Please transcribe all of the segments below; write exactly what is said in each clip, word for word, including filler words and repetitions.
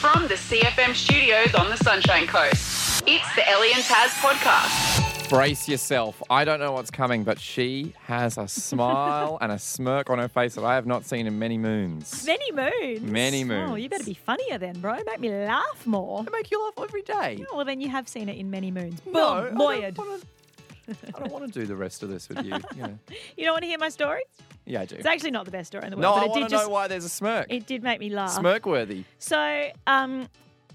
From the C F M studios on the Sunshine Coast, it's the Ellie and Taz podcast. Brace yourself. I don't know what's coming, but she has a smile and a smirk on her face that I have not seen in many moons. Many moons? Many moons. Oh, you better be funnier then, bro. Make me laugh more. I make you laugh every day. Oh, well, then you have seen it in many moons. Boom, No, I don't lawyered. wanna- I don't want to do the rest of this with you. Yeah, You don't want to hear my story? yeah I do. It's actually not the best story in the world, No, but I it want did to know just why there's a smirk. it did make me laugh. Smirk-worthy. So, um,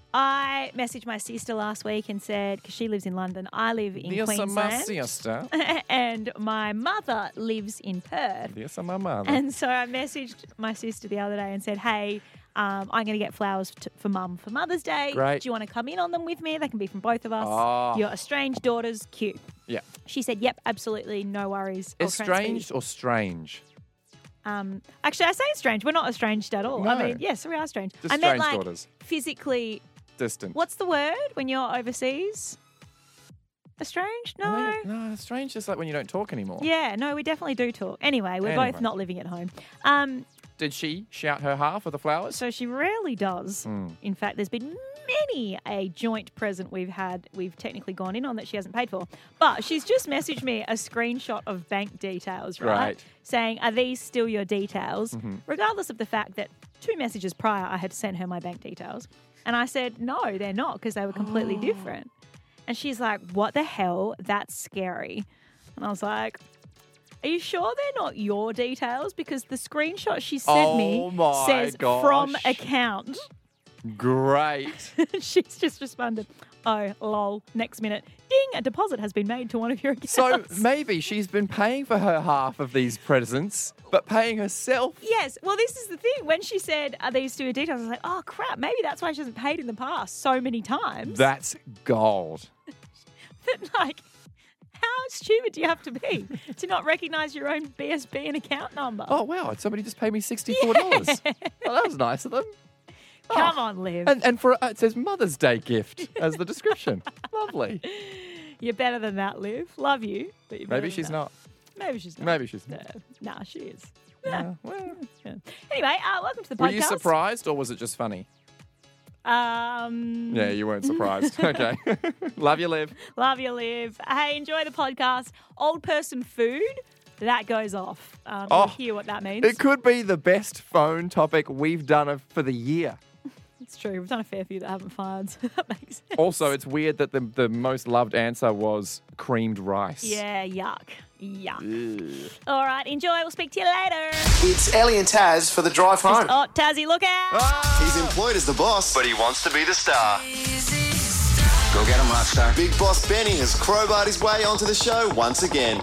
I messaged my sister last week and said, because she lives in London, I live in Yes, my Queensland, sister. and my mother lives in Perth. Yes, my mother. And so I messaged my sister the other day and said, hey, um, I'm going to get flowers t- for Mum for Mother's Day. Great. Do you want to come in on them with me? They can be from both of us. Oh. Your estranged daughters, cute. Yeah. She said, yep, absolutely, no worries. I'll transfer you." Estranged or strange? Um, actually, I say estranged. We're not estranged at all. I No. mean, yes, we are estranged. Just I meant strange like daughters. physically. Distant. What's the word when you're overseas? Estranged? No. I think- No, strange is like when you don't talk anymore. Yeah, no, we definitely do talk. Anyway, we're Anyway. both not living at home. Um, Did she shout her half of the flowers? so she rarely does. Mm. In fact, there's been many a joint present we've had, we've technically gone in on that she hasn't paid for. But she's just messaged me a screenshot of bank details, right? Right. Saying, are these still your details? Mm-hmm. Regardless of the fact that two messages prior, I had sent her my bank details. And I said, no, they're not, because they were completely different. And she's like, what the hell? That's scary. And I was like, are you sure they're not your details? Because the screenshot she sent Oh me my says gosh. from account. Great. She's just responded, oh, lol. Next minute, ding, a deposit has been made to one of your accounts. So maybe she's been paying for her half of these presents, but paying herself. Yes. Well, this is the thing. When she said, are these two your details? I was like, oh, crap. Maybe that's why she hasn't paid in the past so many times. That's gold. That, like, how stupid do you have to be to not recognise your own B S B and account number? Oh, wow. Somebody just paid me sixty-four dollars. Yeah. Oh, that was nice of them. Come Oh. on, Liv. And, and for uh, it says Mother's Day gift as the description. Lovely. You're better than that, Liv. Love you. But you're better Maybe than she's that. not. Maybe she's not. Maybe she's No, not. nah, she is. Uh, well. Yeah. Anyway, uh, welcome to the Were podcast. you surprised or was it just funny? Um, Yeah, you weren't surprised. Okay. Love you, Liv. Love you, Liv. Hey, enjoy the podcast. Old person food, that goes off. Um, Oh, you'll hear what that means. It could be the best phone topic we've done of- for the year. It's true. We've done a fair few that haven't fired. So that makes sense. Also, it's weird that the, the most loved answer was creamed rice. Yeah, yuck. Yuck. All right, enjoy. We'll speak to you later. It's Ellie and Taz for the drive home. Oh, Tazzy, look out. He's employed as the boss, but he wants to be the star. Go get him, Rockstar. Big boss Benny has crowbarred his way onto the show once again.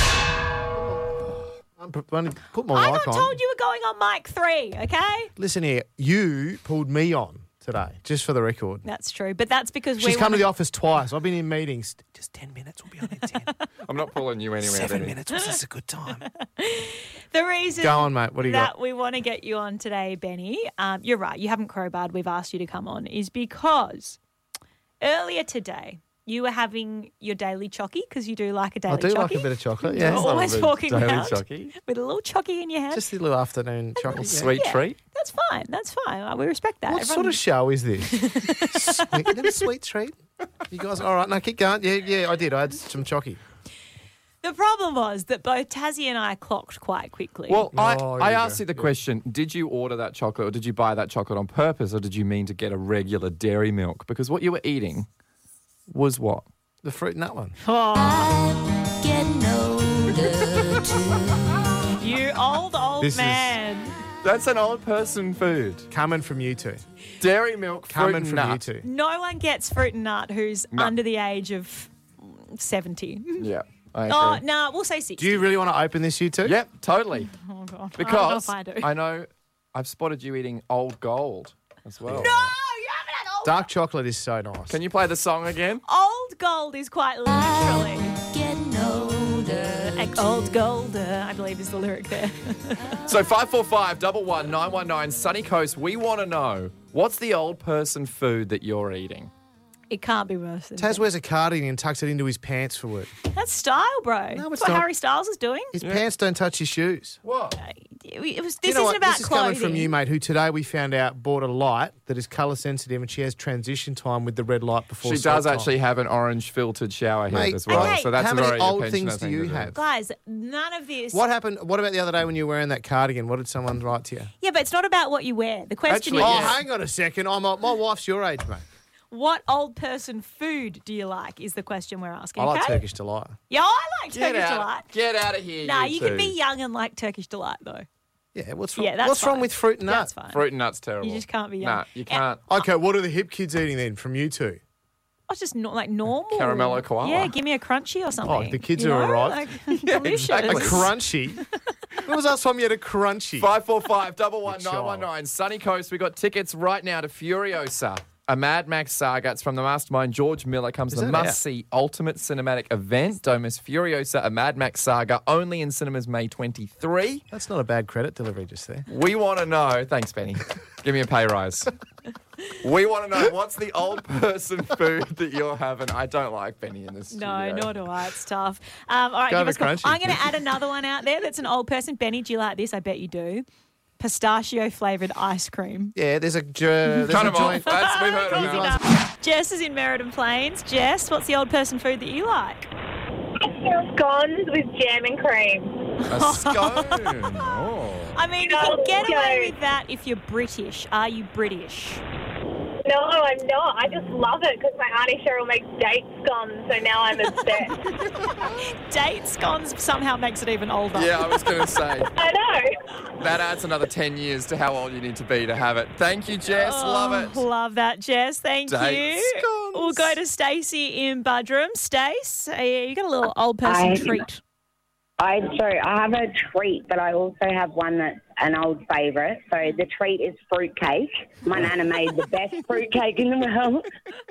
I'm going to put my I mic got on. told you were going on mic three, okay? Listen here, you pulled me on today, just for the record. That's true, but that's because we She's come wanna- to the office twice. I've been in meetings. Just ten minutes. We'll be on in ten. I'm not pulling you anywhere. Seven Benny. minutes. Was this a good time? The reason Go on, mate. What do you that got? we want to get you on today, Benny, um, you're right, you haven't crowbarred, we've asked you to come on, is because earlier today you were having your daily chocky, because you do like a daily I do chocky. like a bit of chocolate. You're Yeah, always bit walking daily around chocky. with a little chocky in your hand. just a little afternoon chocolate. yeah. Sweet Yeah, treat. That's fine, that's fine. Uh, We respect that. What sort Everyone- of show is this? sweet, a little sweet treat. You guys, all right? No, keep going. Yeah, yeah, I did. I had some chocky. The problem was that both Tassie and I clocked quite quickly. Well, I, Oh, here I we asked go. you the Yeah. question, did you order that chocolate or did you buy that chocolate on purpose or did you mean to get a regular dairy milk? Because what you were eating was what? The fruit nut one. Getting older too. you old, old This is- man. That's an old person food. Coming from you two. Dairy milk, fruit Coming and from nut. you two. No one gets fruit and nut who's No. under the age of seventy. Yeah, I Oh, agree. no, we'll say sixty. Do you really want to open this, you two? Yep, totally. Oh, God. I don't know Because if I do. I know I've spotted you eating old gold as well. No, you haven't had old Dark chocolate is so nice. Can you play the song again? Old gold is quite literally. Getting older. Like old gold, uh, I believe is the lyric there. So five four five, one one, nine one nine, Sunny Coast, we want to know, what's the old person food that you're eating? It can't be worse than Taz that. wears a cardigan and tucks it into his pants for work. That's style, bro. No, That's it's what not. Harry Styles is doing. His pants don't touch his shoes. What? Uh, it was. Do This you know isn't what? about This is clothing. coming from you, mate, who today we found out bought a light that is colour sensitive and she has transition time with the red light before She sleep does time. actually have an orange filtered shower head Mate, as well. okay. So that's How a many very old pensioner things do thing you to have? Guys, none of this. What happened? What about the other day when you were wearing that cardigan? What did someone write to you? Yeah, but it's not about what you wear. The question Actually, is, Oh, yeah. hang on a second. I'm a, my wife's your age, mate. what old person food do you like? Is the question we're asking. I like okay? Turkish delight. Yeah, I like Get Turkish out, delight. get out of here. Nah, you, you two. can be young and like Turkish delight though. Yeah, what's wrong? Yeah, that's what's wrong fine. with fruit and That's nut? fine. Fruit and nuts terrible. You just can't be young. Nah, you can't. Okay, what are the hip kids eating then from you two? I was just not like normal. Caramello koala. Yeah, give me a crunchy or something. Oh, the kids you are know? alright. Like, delicious. A crunchy? When was the last time you had a crunchy? Five four five double one Good nine one nine. Sunny Coast. We got tickets right now to Furiosa, a Mad Max saga. It's from the mastermind George Miller. Comes Is the that out? must-see ultimate cinematic event. Don't miss Furiosa, a Mad Max saga. Only in cinemas May twenty-third. That's not a bad credit delivery just there. We want to know. Thanks, Benny. Give me a pay rise. We want to know what's the old person food that you're having. I don't like Benny in this studio. No, nor do I. It's tough. Um, all right, Go give us have a a call. crunchy. I'm going to add another one out there that's an old person. Benny, do you like this? I bet you do. Pistachio flavoured ice cream. Yeah, there's a, jo- there's Cut a him off. joint. That's, we've heard You of guys- that. Jess is in Meriden Plains. Jess, what's the old person food that you like? Scones with jam and cream. A scone. Oh. I mean, you No, can get away go. with that if you're British. Are you British? No, I'm not. I just love it because my auntie Cheryl makes date scones, so now I'm obsessed. Date scones somehow makes it even older. Yeah, I was going to say. I know. That adds another ten years to how old you need to be to have it. Thank you, Jess. Love it. Oh, love that, Jess. Thank Date you. scones. We'll go to Stacey in Budrum. Stace, uh, you got a little old person I- treat. I do. I have a treat, but I also have one that's an old favourite. So the treat is fruitcake. My nana made the best fruitcake in the world.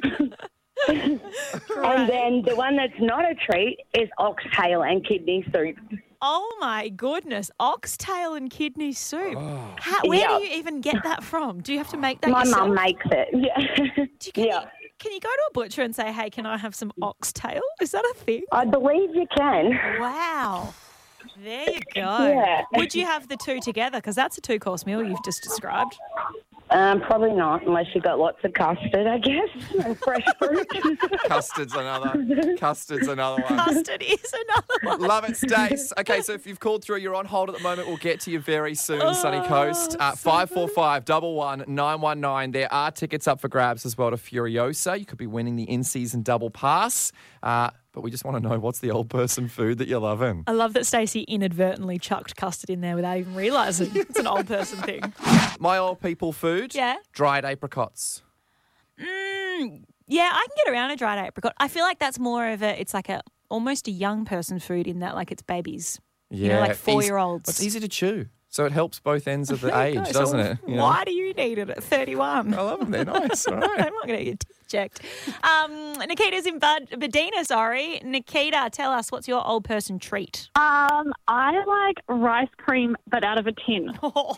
And then the one that's not a treat is oxtail and kidney soup. Oh my goodness, oxtail and kidney soup. How, where Yeah. do you even get that from? Do you have to make that My yourself? mum makes it. Yeah. Do you, can, yeah. you, can you go to a butcher and say, hey, can I have some oxtail? Is that a thing? I believe you can. Wow. There you go. Yeah. Would you have the two together? Because that's a two-course meal you've just described. Um, probably not, unless you got lots of custard, I guess, and fresh fruit. Custard's another. Custard's another one. Custard is another one. Love it, Stace. Okay, so if you've called through, you're on hold at the moment. We'll get to you very soon, Oh, Sunny Coast. Uh, five four five double one nine one nine. There are tickets up for grabs as well to Furiosa. You could be winning the in-season double pass. Uh, but we just want to know, what's the old person food that you're loving? I love that Stacey inadvertently chucked custard in there without even realising it's an old person thing. My old people food? Yeah. Dried apricots. Mm, yeah, I can get around a dried apricot. I feel like that's more of a, it's like a almost a young person food in that like it's babies. Yeah. You know, like easy- four-year-olds. It's easy to chew. So it helps both ends of the There you age, go. So doesn't it? You know? Why do you need it at thirty-one? I love them. They're nice. All I'm right. not going to get teeth checked. Um, Nikita's in Bud- Medina, sorry. Nikita, tell us, what's your old person treat? Um, I like rice cream, but out of a tin.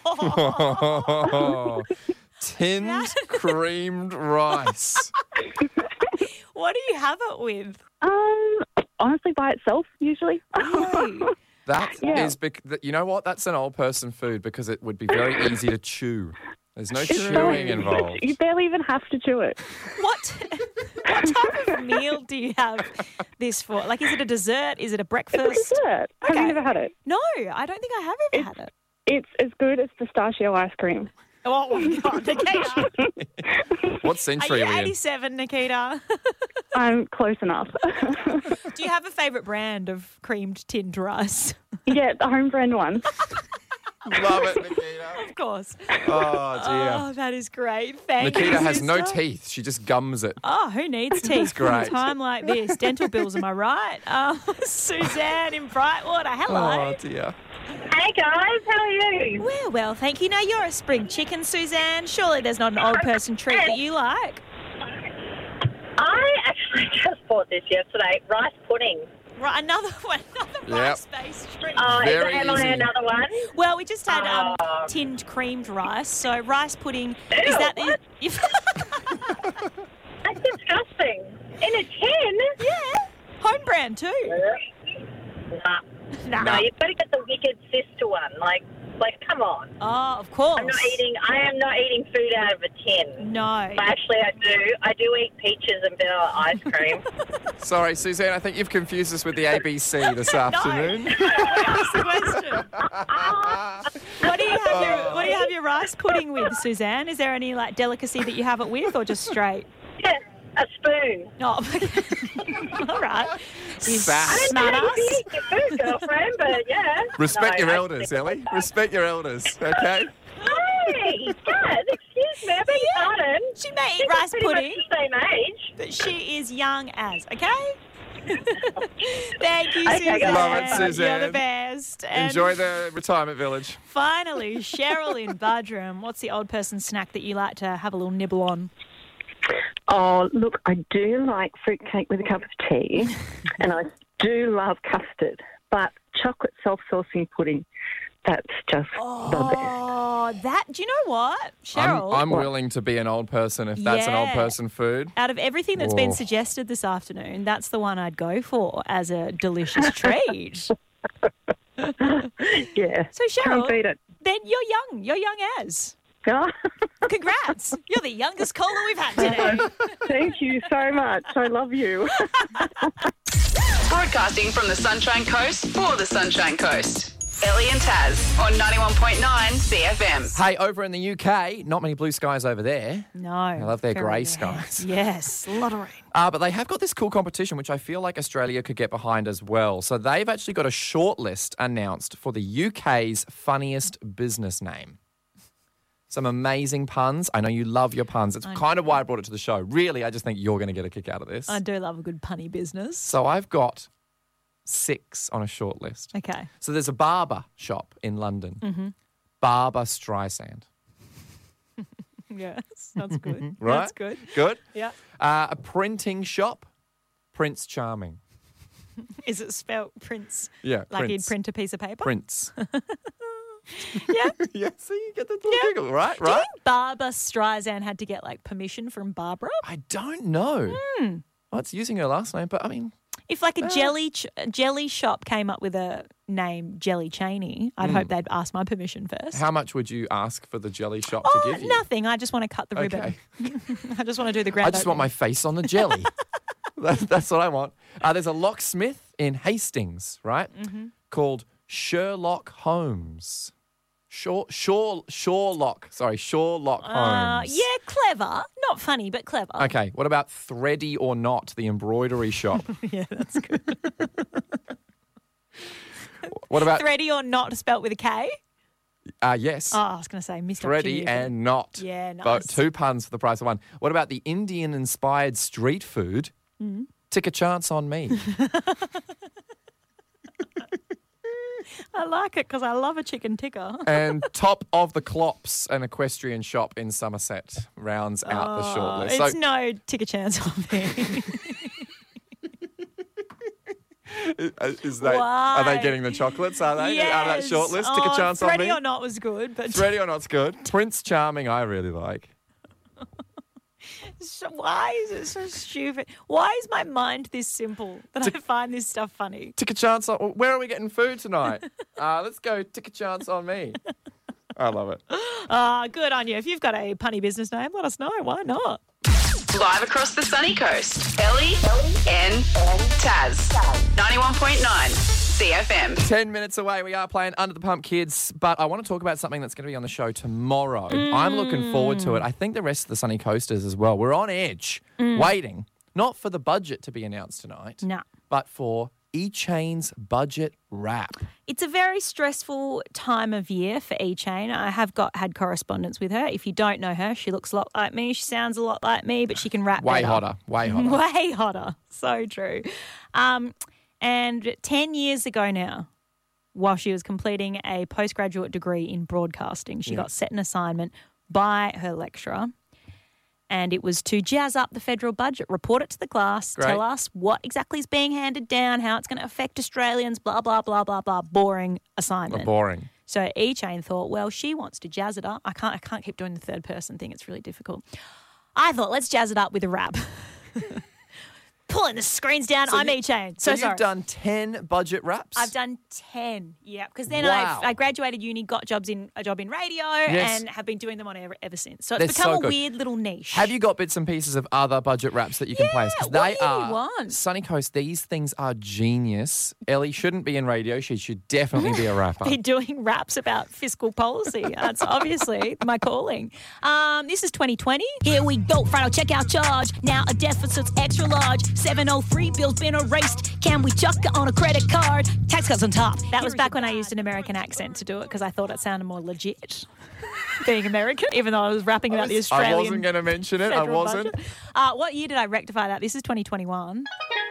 Tinned creamed rice. What do you have it with? Um, honestly, by itself, usually. Really? That Yeah. is, bec- th- you know what? That's an old person food because it would be very easy to chew. There's no chewing really- involved. You barely even have to chew it. What what type of meal do you have this for? Like, is it a dessert? Is it a It's breakfast? dessert. Have Okay. you never had it? No, I don't think I have ever had it. It's as good as pistachio ice cream. Oh, my God, Nikita. What Are century you are we in? eighty-seven, Nikita? I'm close enough. Do you have a favourite brand of creamed tinned rice? Yeah, the home brand one. Love it, Nikita. Of course. Oh, dear. Oh, that is great. Thank you, Nikita has no sister. teeth. She just gums it. Oh, who needs teeth great. at a time like this? Dental bills, am I right? Uh, Suzanne in Brightwater, hello. Oh, dear. Hey guys, how are you? We're well, thank you. Now, you're a spring chicken, Suzanne. Surely there's not an old person treat that you like. I actually just bought this yesterday. Rice pudding. Right, another one, another Yep. rice-based treat. Oh, Very am I easy. another one? Well, we just had um, Oh. tinned creamed rice. So rice pudding, is that the... That's disgusting. In a tin? Yeah, home brand too. Nah. Nah. No, you've got to get the wicked sister one, like like come on. Oh, of course. I'm not eating. I am not eating food out of a tin. No. But actually, I do. I do eat peaches and vanilla ice cream. Sorry, Suzanne, I think you've confused us with the A B C this afternoon. Ask the question. What do you have your What do you have your rice pudding with, Suzanne? Is there any like delicacy that you have it with, or just straight? Yeah, a spoon. Oh, all right. You Sass. smart I ass. don't eat your food, girlfriend, but yeah. Respect No, your I elders, stick Ellie. with that. Respect your elders, okay? Hey, Dad, excuse me, I beg your pardon. She may eat Think we're rice pretty pudding, much the same age. but she is young as, okay? Thank you, Okay, Suzanne. guys. Love it, You're Suzanne. the best. And Enjoy the retirement village. finally, Cheryl in Budrum. What's the old person snack that you like to have a little nibble on? Oh, look, I do like fruitcake with a cup of tea, and I do love custard, but chocolate self-saucing pudding, that's just the best. Oh, that, do you know what, I'm, Cheryl? I'm willing to be an old person if that's an old Yeah. person food. Out of everything that's been Oh. suggested this afternoon, that's the one I'd go for as a delicious treat. Yeah, So, can't Cheryl, beat it. then you're young. You're young as. Oh, Congrats. You're the youngest caller we've had today. thank you so much. I love you. Broadcasting from the Sunshine Coast for the Sunshine Coast. Ellie and Taz on ninety-one point nine C F M. Hey, over in the U K, not many blue skies over there. No. I love their very grey rare. skies. Yes, a lot of rain. Uh, but they have got this cool competition, which I feel like Australia could get behind as well. So they've actually got a shortlist announced for the U K's funniest business name. Some amazing puns. I know you love your puns. It's kind of why I brought it to the show. Really, I just think you're going to get a kick out of this. I do love a good punny business. So I've got six on a short list. Okay. So there's a barber shop in London. Mm-hmm. Barber Streisand. Yes, that's good. Right? That's good. Good. Yeah. Uh, a printing shop, Prince Charming. Is it spelled Prince? Yeah, Like Prince. he'd print a piece of paper? Prince. Yeah. Yeah, so you get the little Yeah. giggle, right? Do you Right? think Barbara Streisand had to get like permission from Barbara? I don't know. Hmm. Well, it's using her last name, but I mean, If like a jelly ch- a jelly shop came up with a name Jelly Cheney, I'd hope they'd ask my permission first. how much would you ask for the jelly shop oh, to give you? nothing. I just want to cut the Okay. ribbon. I just want to do the grand. I just want my face on the jelly. That- That's what I want. Uh, there's a locksmith in Hastings, right? Mm-hmm. Called Sherlock Holmes. Shaw, Shaw, Shawlock. Sorry, Shawlock Uh, Holmes. yeah, clever. Not funny, but clever. Okay, what about Thready or Not, the embroidery shop? Yeah, that's good. What about, Thready or not spelt with a K? uh, yes, Oh, I was going to say missed Thready opportunity. and Not. Yeah, Both- nice. two puns for the price of one. What about the Indian-inspired street food? Mm-hmm. Take a chance on me. I like it because I love a chicken ticker. And Top of the Clops, an equestrian shop in Somerset, rounds out the Oh, shortlist. it's no ticker chance on me. Uh, Is they, are they getting the chocolates? Are they out of that Yes. shortlist? Take Oh, a chance on Freddie me. or not was good, but Thready or Not's good. Prince Charming, I really like. so why is it so stupid? Why is my mind this simple that I find this stuff funny? Take a chance on. Where are we getting food tonight? uh, let's go. Take a chance on me. I love it. Ah, good on you. If you've got a punny business name, let us know. Why not? Live across the sunny coast. Ellie, and Taz. ninety-one point nine C F M. Ten minutes away, we are playing Under the Pump Kids, but I want to talk about something that's going to be on the show tomorrow. I'm looking forward to it. I think the rest of the Sunny Coasters as well. We're on edge, waiting, not for the budget to be announced tonight, No. but for E-Chain's budget wrap. It's a very stressful time of year for E-Chain. I have got had correspondence with her. If you don't know her, she looks a lot like me. She sounds a lot like me, but she can rap Way better. hotter, way hotter. Way hotter. So true. Um, and ten years ago now, while she was completing a postgraduate degree in broadcasting, she Yeah. got set an assignment by her lecturer. And it was to jazz up the federal budget, report it to the class, Great. tell us what exactly is being handed down, how it's going to affect Australians, blah, blah, blah, blah, blah. Boring assignment. Boring. So E-Chain thought, well, she wants to jazz it up. I can't I can't keep doing the third person thing. It's really difficult. I thought, let's jazz it up with a rap. pulling the screens down. So I'm you- E-Chain. So, So, you've sorry. done ten budget raps? I've done ten. Yeah, because then Wow. I've, I graduated uni, got jobs in a job in radio, Yes. and have been doing them on ever, ever since. So They're it's become so a good. weird little niche. Have you got bits and pieces of other budget raps that you can play us? Because what they do you are want? Sunny Coast. These things are genius. Ellie shouldn't be in radio. She should definitely be a rapper. Be doing raps about fiscal policy. That's obviously my calling. Um, this is twenty twenty. Here we go, Friday checkout charge. Now a deficit's extra large. seven oh three bill's been erased. Can we chuck it on a credit card? Tax cuts on top. That was back when I used an American accent to do it because I thought it sounded more legit. Being American, even though I was rapping about the Australian. I wasn't going to mention it. I federal wasn't. budget. Uh, what year did I rectify that? This is twenty twenty-one.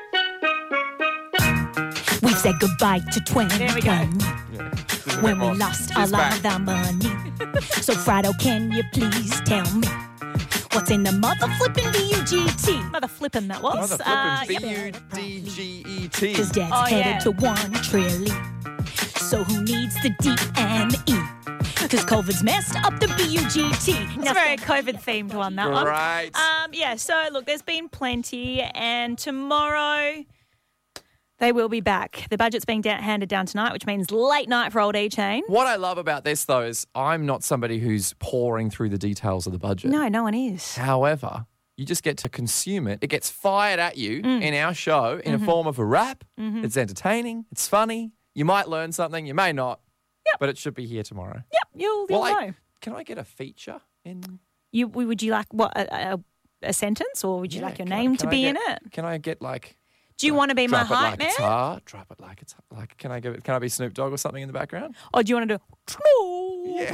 We've said goodbye to twenty. There we go. When we lost all of the money. So, Friday, can you please tell me what's in the mother flipping B U G T? Mother flipping that was. Mother Uh, flipping yep. B U D G E T. Because Dad's Oh, headed yeah. to one trillion. So, who needs the D and E? Because COVID's messed up the B U G T. It's a very COVID themed one, that one. Great. Um, yeah, so look, there's been plenty, and tomorrow they will be back. The budget's being da- handed down tonight, which means late night for old E-Chain. What I love about this, though, is I'm not somebody who's pouring through the details of the budget. No, no one is. However, you just get to consume it. It gets fired at you Mm. in our show in Mm-hmm. a form of a rap. It's entertaining. It's funny. You might learn something. You may not. Yep. But it should be here tomorrow. Yep, you'll, you'll Well, I- know. Can I get a feature in? You, would you like what a, a, a sentence, or would you Yeah, like your can I- name can to I my in get- it? Can I get like? Do you want to be my drop it hype like man, a tar? Drop it like it's like. Can I give it? Can I be Snoop Dogg or something in the background? or do you want to do? Yeah.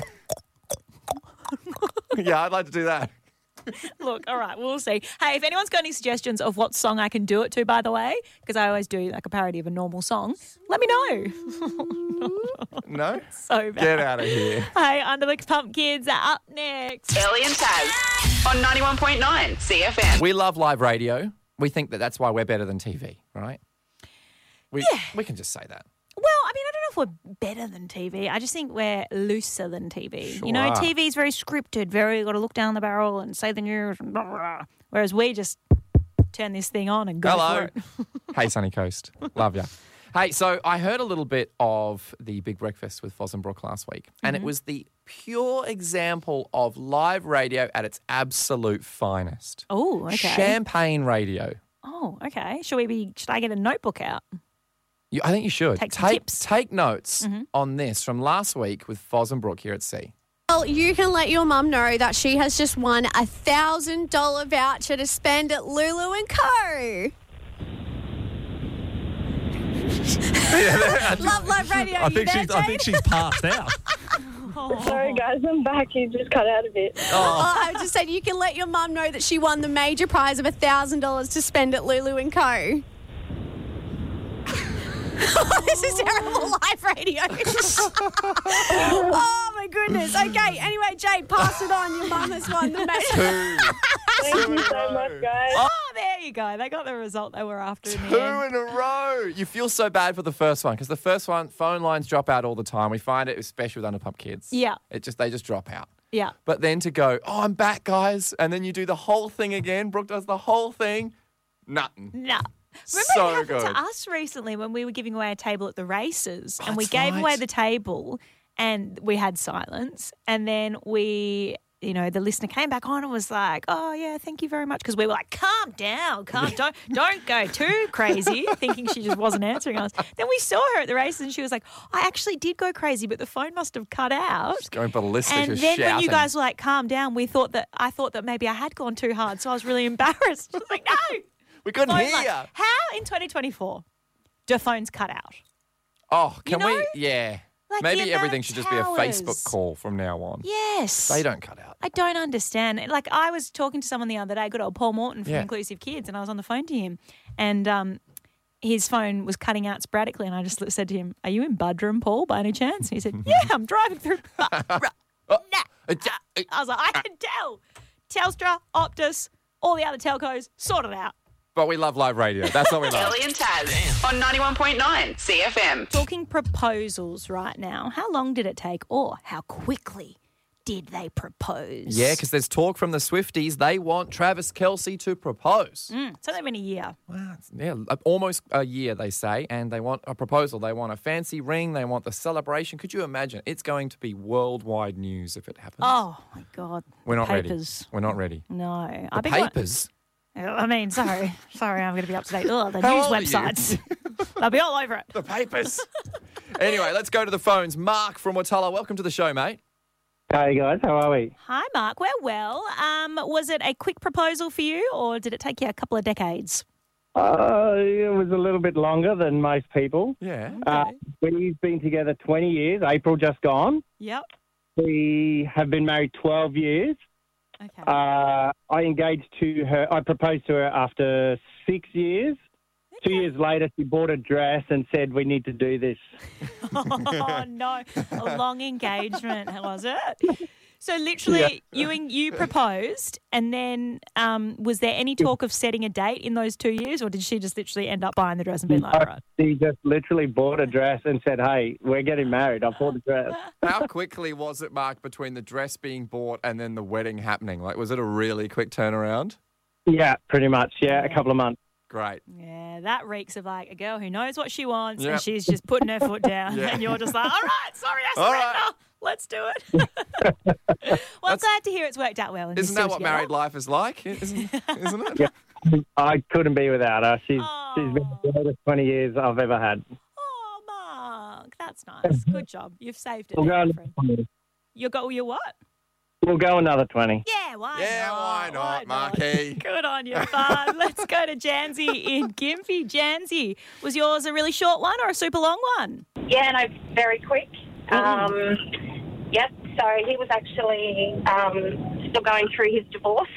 yeah, I'd like to do that. Look, all right, we'll see. Hey, if anyone's got any suggestions of what song I can do it to, by the way, because I always do like a parody of a normal song, let me know. No. So bad. Get out of here. Hey, Under the Pump Kids are up next. Ellie and Taz on ninety-one point nine C F M. We love live radio. We think that that's why we're better than T V, right? We, Yeah. We can just say that. Well, I mean, I don't know if we're better than T V. I just think we're looser than T V. Sure you know, are. T V's very scripted, very got to look down the barrel and say the news, and blah, blah, blah. Whereas we just turn this thing on and go Hello. for it. Hey, Sunny Coast. Love ya. Hey, so I heard a little bit of the Big Breakfast with Foz and Brooke last week, and Mm-hmm. it was the pure example of live radio at its absolute finest. Oh, okay. Champagne radio. Oh, okay. Should we be? Should I get a notebook out? You, I think you should. Take some take, tips. take notes Mm-hmm. on this from last week with Foz and Brooke here at Sea. Well, you can let your mum know that she has just won a one thousand dollars voucher to spend at Lulu and Co. Love Live Radio. I you think there, she's. I think Jane? she's passed out. Sorry, guys, I'm back. You just cut out a bit. Oh, I just said you can let your mum know that she won the major prize of one thousand dollars to spend at Lulu and Co. This is terrible live radio. Oh, my goodness. Okay, anyway, Jade, pass it on. Your mum has won the major. Thank you so much, guys. Oh, there you go. They got the result they were after in Two the end. in a row. You feel so bad for the first one because the first one, phone lines drop out all the time. We find it, especially with Underpump Kids. Yeah. It just they just drop out. Yeah. But then to go, oh, I'm back, guys, and then you do the whole thing again. Brooke does the whole thing. Nothing. No. Remember So it happened good. to us recently when we were giving away a table at the races and we That's gave right. away the table and we had silence and then we, you know, the listener came back on and was like, oh, yeah, thank you very much because we were like, calm down, calm don't, don't go too crazy thinking she just wasn't answering us. Then we saw her at the races and she was like, I actually did go crazy but the phone must have cut out. Going ballistic. And just then when shouting. you guys were like, calm down, we thought that, I thought that maybe I had gone too hard so I was really embarrassed. I was like, no. we couldn't Phone hear line. you. How in twenty twenty-four do phones cut out? Oh, can know? we? Yeah. Like the Maybe amount everything of should just be a towers. Facebook call from now on. Yes. They don't cut out. I don't understand. Like I was talking to someone the other day, good old Paul Morton from Yeah. Inclusive Kids, and I was on the phone to him, and um, his phone was cutting out sporadically, and I just said to him, "Are you in Budrum, Paul, by any chance?" And he said, "Yeah, I'm driving through." Oh, Nah. I was like, I can tell. Telstra, Optus, all the other telcos, sort it out. But we love live radio. That's what we love. Ellie and Taz on ninety-one point nine C F M. Talking proposals right now, how long did it take or how quickly did they propose? Yeah, because there's talk from the Swifties. They want Travis Kelce to propose. Mm, it's only been a year. Wow, it's- yeah, almost a year, they say, and they want a proposal. They want a fancy ring. They want the celebration. Could you imagine? It's going to be worldwide news if it happens. Oh, my God. We're not Papers. ready. We're not ready. No. The I've been going- papers. I mean, sorry. Sorry, I'm going to be up to date. Ugh, the How news old are you? websites. They'll be all over it. The papers. Anyway, let's go to the phones. Mark from Watala, welcome to the show, mate. Hey guys, how are we? Hi, Mark. We're well. Um, was it a quick proposal for you, or did it take you a couple of decades? Uh, it was a little bit longer than most people. Yeah. Uh, we've been together twenty years. April just gone. Yep. We have been married twelve years. Okay. Uh, I engaged to her. I proposed to her after six years. Two years later, she bought a dress and said, "We need to do this." Oh, no. A long engagement, was it? So literally, Yeah. you and you proposed, and then um, was there any talk of setting a date in those two years, or did she just literally end up buying the dress and being like, right? She just literally bought a dress and said, "Hey, we're getting married. I bought a dress." How quickly was it, Mark, between the dress being bought and then the wedding happening? Like, was it a really quick turnaround? Yeah, pretty much. Yeah, a couple of months. Great. Yeah, that reeks of like a girl who knows what she wants Yep. and she's just putting her foot down, Yeah. and you're just like, all right, sorry, I All surrender. right. Let's do it. Well, I'm glad to hear it's worked out well. And Isn't you're that still what together. married life is like? Isn't, isn't it? Yeah, I couldn't be without her. She's she's been the greatest twenty years I've ever had. Oh, Mark, that's nice. Good job. You've saved it. We'll go there, another friend. twenty. You got your what? We'll go another twenty. Yeah, why Yeah, not? why not, Marky? Good on you, bud. Let's go to Jansy in Gympie. Jansy, was yours a really short one or a super long one? Yeah, no, very quick. Um, yep. So he was actually um, still going through his divorce.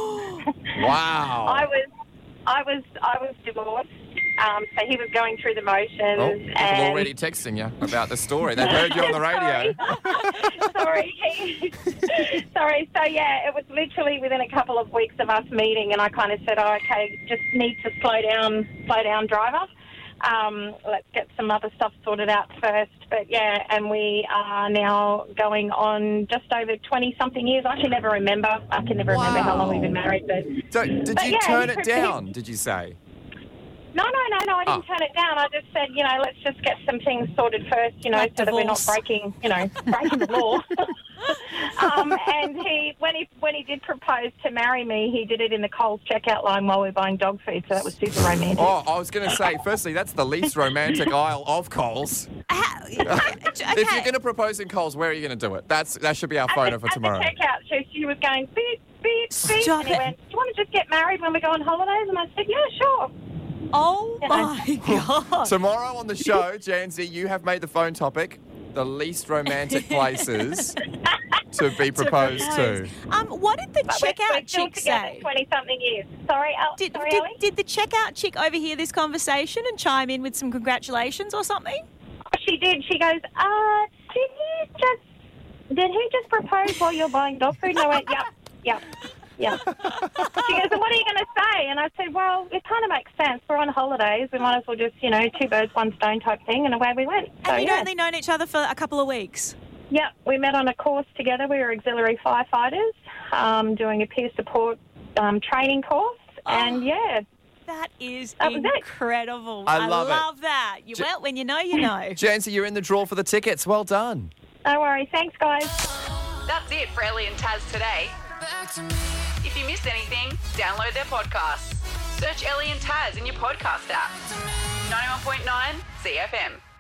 Wow. I was, I was, I was divorced. Um, so he was going through the motions. Oh, people and already texting you about the story. They've heard you on the radio. Sorry. Sorry. So, yeah, it was literally within a couple of weeks of us meeting, and I kind of said, oh, okay, just need to slow down, slow down, driver. Um, let's get some other stuff sorted out first. But, yeah, and we are now going on just over twenty-something years. I can never remember. I can never remember how long we've been married. But So, did But you yeah, turn he it proposed- down, did you say? No, no, no, no, I didn't Oh. turn it down. I just said, you know, let's just get some things sorted first, you know, Like so that we're not divorce. breaking, you know, breaking the law. um, and he, when he when he did propose to marry me, he did it in the Coles checkout line while we were buying dog food, so that was super romantic. Oh, I was going to say, firstly, that's the least romantic aisle of Coles. If you're going to propose in Coles, where are you going to do it? That's That should be our photo for At tomorrow. the checkout, she, she was going beep, beep, beep, Stop and he it. went, do you want to just get married when we go on holidays? And I said, yeah, sure. Oh, You know. my God. Tomorrow on the show, Janzi, you have made the phone topic the least romantic places to be proposed to. propose. Um, what did the But we're, we're checkout still chick together say? twenty-something years. Sorry, Al, Did, sorry, did, Ellie? did the checkout chick overhear this conversation and chime in with some congratulations or something? She did. She goes, uh, did he just, did he just propose while you're buying dog food? And I went, yep, yep, yep. She goes, and what are you going to say? And I said, well, it kind of makes sense. We're on holidays. We might as well just, you know, two birds, one stone type thing. And away we went. So, Have you yeah. only known each other for a couple of weeks? Yep, we met on a course together. We were auxiliary firefighters um, doing a peer support um, training course. And, yeah. That is That was it. incredible. I love it. that. You, J- well, when you know, you know. Janzi, you're in the draw for the tickets. Well done. No worries. Thanks, guys. That's it for Ellie and Taz today. If you missed anything, download their podcasts. Search Ellie and Taz in your podcast app. ninety-one point nine C F M.